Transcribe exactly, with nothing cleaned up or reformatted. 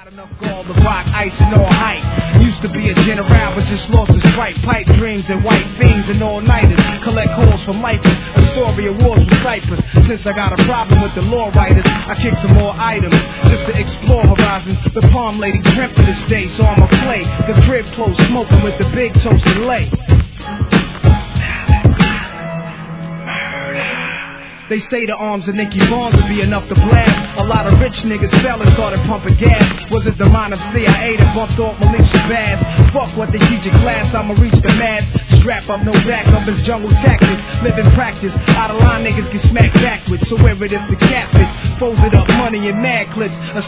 enough gall to rock ice and all height. Used to be a general, but just lost his right. Pipe dreams and white fiends and all-nighters. Collect calls from Micah. Astoria wars with Cypress. Since I got a problem with the law writers, I kick some more items just to explore horizons. The palm lady dreamt of this day, so I'ma play the crib close, smoking with the big toast and lay. They say the arms of Nicky Barnes would be enough to blast. A lot of rich niggas fell and started pumping gas. Was it the mind of C I A that bumped off Malik Shabazz? Fuck what they teach in class, I'ma reach the mass. Strap up, no back up, it's jungle tactics. Live in practice, out of line niggas get smacked backwards. So where it is the catfish, folded up money and mad clips.